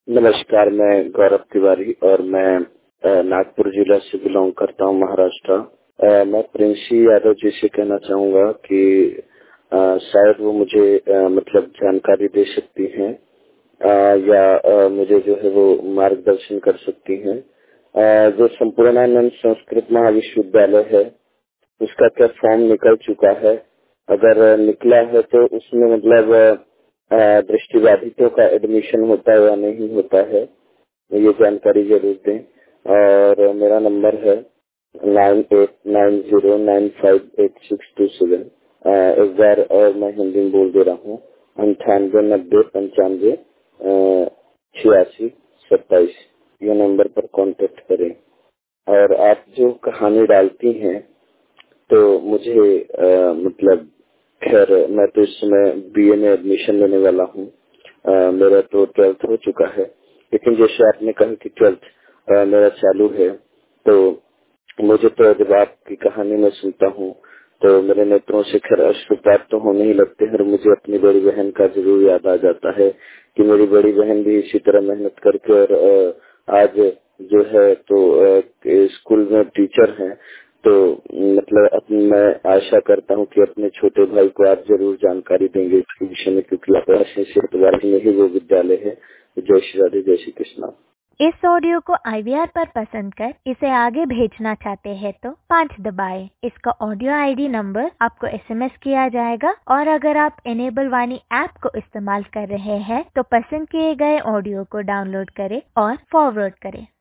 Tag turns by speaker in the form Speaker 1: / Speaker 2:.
Speaker 1: नमस्कार, मैं गौरव तिवारी और मैं नागपुर जिला से बिलोंग करता हूँ, महाराष्ट्र। मैं प्रिंसी यादव जी से कहना चाहूँगा कि शायद वो मुझे मतलब जानकारी दे सकती हैं या मुझे जो है वो मार्गदर्शन कर सकती हैं। जो संपूर्णानंद संस्कृत महाविश्वविद्यालय है उसका क्या फॉर्म निकल चुका है? अगर निकला है तो उसमें मतलब दृष्टिबाधितों का एडमिशन होता है या नहीं होता है, ये जानकारी जरूर दें। और मेरा नंबर है 9890958627। एक बार और मैं हिंदी में बोल दे रहा हूँ, 9890955627। ये नंबर पर कांटेक्ट करें। और आप जो कहानी डालती हैं तो मुझे मतलब खैर मैं तो इस समय बीए में एडमिशन लेने वाला हूँ। मेरा तो 12th हो चुका है, लेकिन जैसे आपने कहा कि 12th मेरा चालू है, तो मुझे तो जब आपकी कहानी में सुनता हूँ तो मेरे नेत्रों से खैर अश्रुपात तो होने ही लगते हैं और मुझे अपनी बड़ी बहन का जरूर याद आ जाता है कि मेरी बड़ी बहन भी इसी तरह मेहनत करके और आज जो है तो स्कूल में टीचर हैं। तो मतलब मैं आशा करता हूँ कि अपने छोटे भाई को आप जरूर जानकारी देंगे इसके विषय में, क्योंकि आप में ही वो विद्यालय है। जय श्री राधे, जय श्री कृष्णा।
Speaker 2: इस ऑडियो को IVR पर पसंद कर इसे आगे भेजना चाहते हैं तो 5 दबाएं। इसका ऑडियो ID नंबर आपको SMS किया जाएगा और अगर आप इनेबल वाणी ऐप को इस्तेमाल कर रहे हैं तो पसंद किए गए ऑडियो को डाउनलोड करें और फॉरवर्ड करें।